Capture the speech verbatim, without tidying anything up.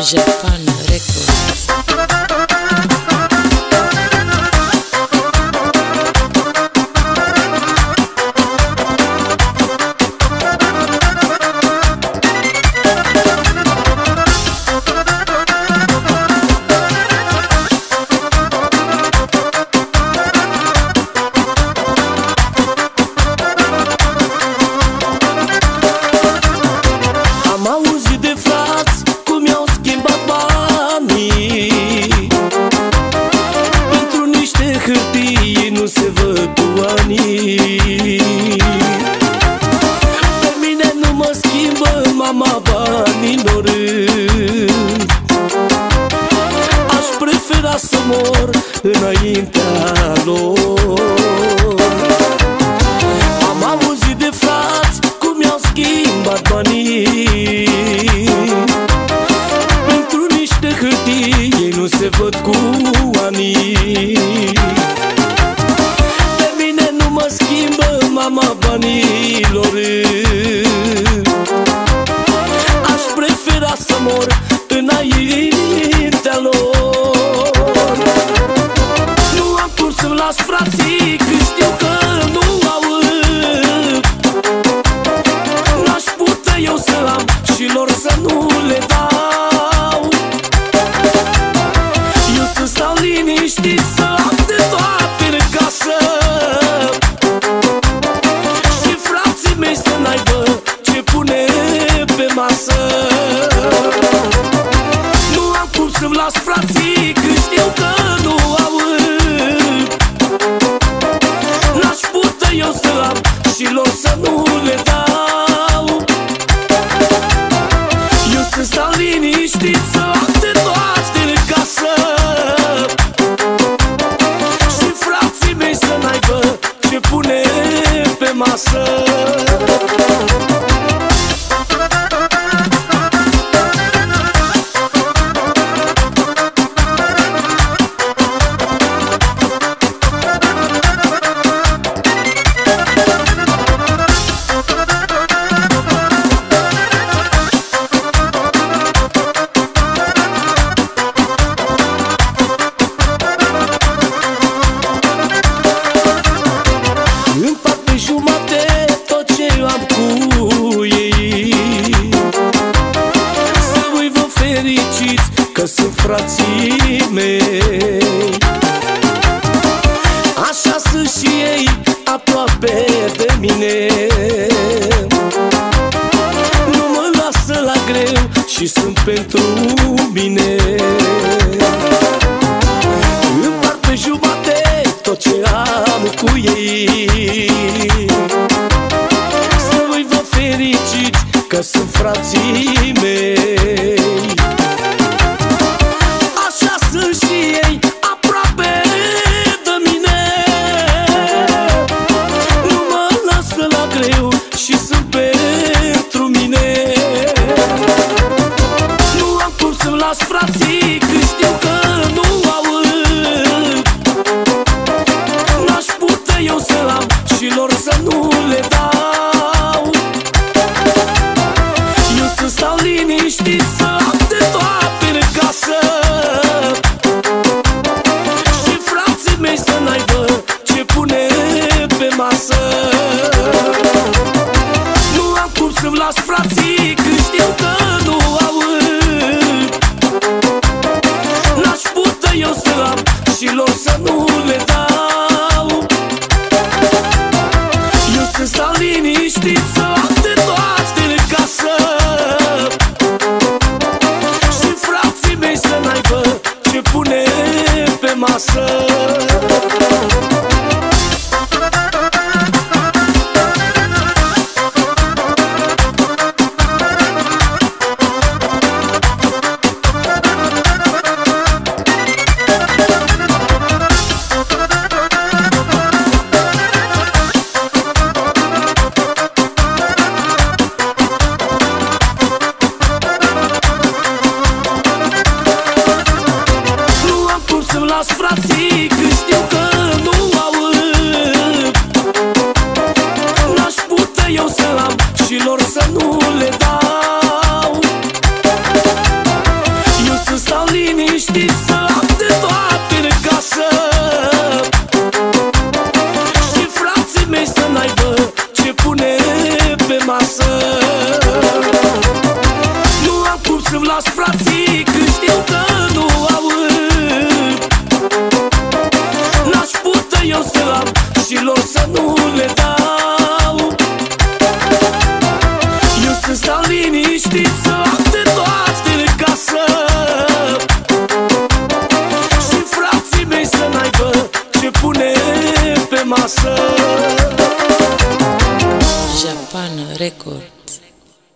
Japan Records. Hârtie nu se văd cu anii. Pe mine nu mă schimbă mama banilor. Aș prefera să mor înaintea lor. Am auzit de frați cum i-au schimbat banii. Pentru niște hârtii ei nu se văd cu anii. Mama banilor, aș prefera să mor înaintea lor. Nu am cum să-mi las frații, că știu că nu au. N-aș putea eu să am și lor să nu le dau. Eu să stau liniștit, să am de toate în casă. Să n-aibă ce pune pe masă. Nu am cum să-mi las frații, că știu că nu au. N-aș putea eu să am și lor să nu le dau. Eu să stau liniștit, să am de toate în casă. Și frații mei să n-aibă ce pune pe masă. Că sunt frații mei, așa sunt și ei aproape de mine. Nu mă lasă la greu și sunt pentru mine. Împart pe jumate tot ce am cu ei. Să voi vă fericiți că sunt frații mei. Și sunt pentru mine. Nu am cum să-mi las frații, că știu că nu au. N-aș putea eu să am și lor să nu le dau. Eu să stau liniștit, să am de toate în casă. Și frații mei să n-aibă ce pune pe masă. Să-mi las frații, că știu că nu au. eu să am și lor să nu le dau. Eu să stau liniștit, să am de toate în casă și frații mei să n-aibă ce pune pe masă. Japan Record.